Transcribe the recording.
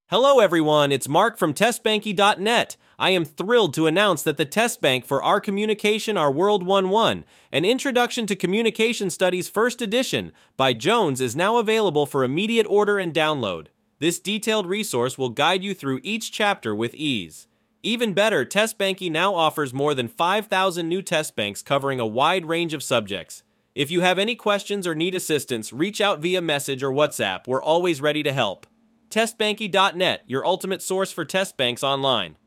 Hello everyone, it's Mark from TestBanky.net. I am thrilled to announce that the test bank for Our Communication Our World 1-1, an Introduction to Communication Studies First Edition by Jones is now available for immediate order and download. This detailed resource will guide you through each chapter with ease. Even better, TestBanky now offers more than 5,000 new test banks covering a wide range of subjects. If you have any questions or need assistance, reach out via message or WhatsApp. We're always ready to help. TestBanky.net, your ultimate source for test banks online.